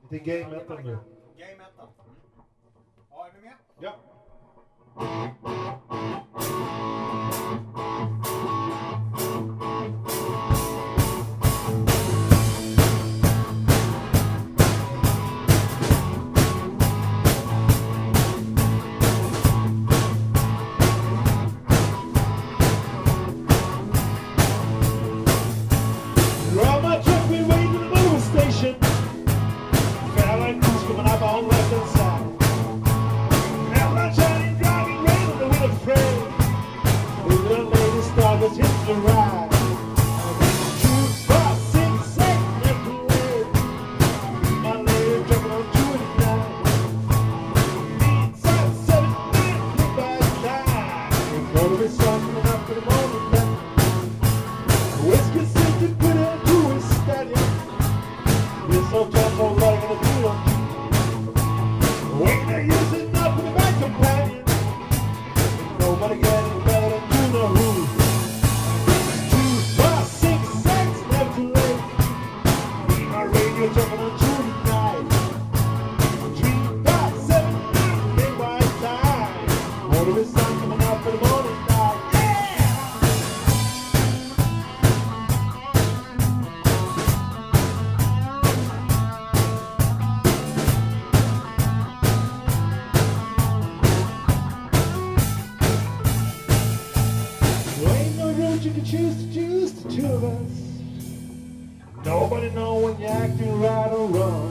Lite gay metal nu. Gay metal. Ja, är vi med? Ja. Nobody know when you're acting right or wrong.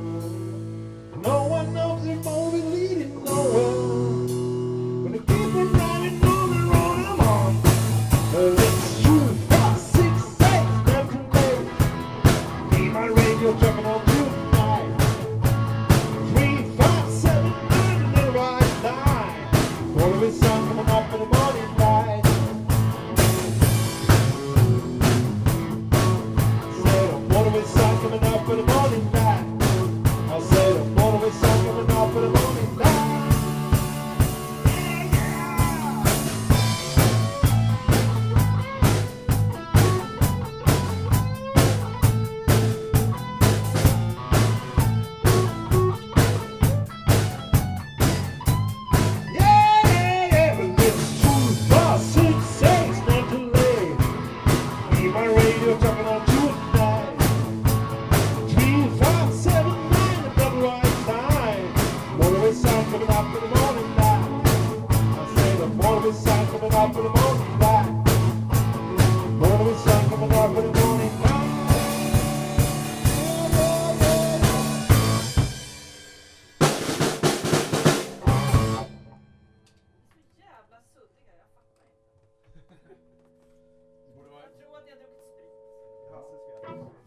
No one knows if movie leading nowhere. But if people running on the road I'm on. Let's shoot 5, 6, 6, left and right. Need my radio jumping on through the night. 3, 5, 7, 9 in the right line. All of his sun coming up in the morning light. Sun coming up for the morning light. I said a morning sun coming up for the morning light. Yeah, but it's 2, 4, 6, 6, not too late. Keep my radio talking on 2 at night. 3, 5, 7, 9, another right time. Morning sun coming up for the morning light. I say the morning sun coming up for the morning light. Morning sun coming up for the morning light. Så jävla suddiga, jag fattar inte. Borde vara... Jag tror att jag druckit sprit. Hasse ska jag.